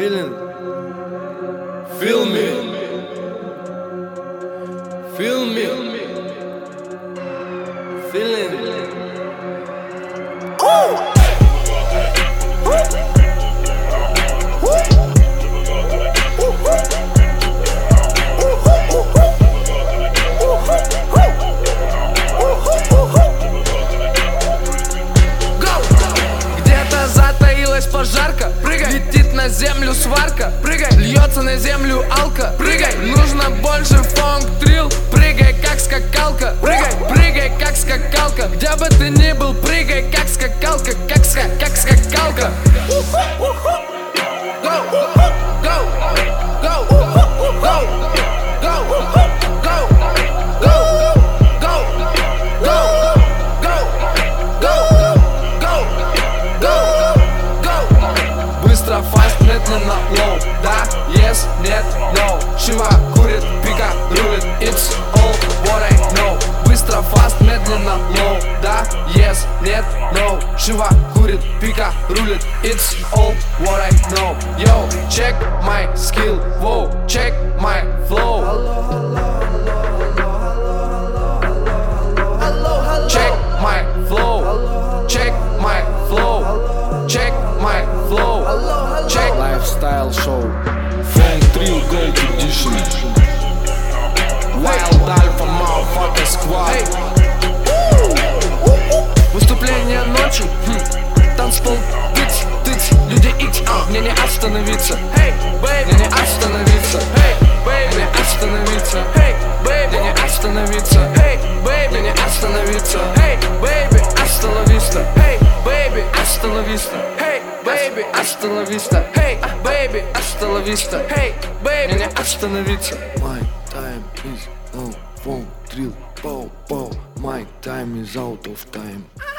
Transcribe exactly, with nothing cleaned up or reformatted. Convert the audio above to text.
feeling. Feel me. Feel me. Feeling. Ooh. Пожарка, прыгай, летит на землю сварка, прыгай, льется на землю алка, прыгай, нужно больше фонк трил, прыгай как скакалка, прыгай, прыгай как скакалка, где бы ты ни был, прыгай как скакалка, как ска, как скакалка. Go, go, go, go, go, go, go. Фаст, медленно, лоу, да, yes, нет, no. Шива курит, пика рулит, it's all what I know. Быстро, фаст, медленно, лоу, да, yes, нет, no. Шива курит, пика рулит, it's all what I know. Yo, check my skill, wow, check my flow. Check my flow, check my flow, check my flow. Check Lifestyle show, Funk Trill Gold Edition, Wild Alpha Motherfucker Squad. Hey. Выступление ночью, хм. Танцпол, тыц, тыц, люди икс, а, мне не остановиться. Hey, baby, мне не остановиться. Hey, baby, мне не остановиться. Hey, baby, мне не остановиться. Hey, baby, мне не остановиться. Hey, baby, hasta la vista. Hey, baby, hasta la vista. Hey, baby, hasta la vista. Hey, baby, hasta la vista. Hey, baby, мне не остановиться. My time is no Funk Trill, pow, pow. My time is out of time.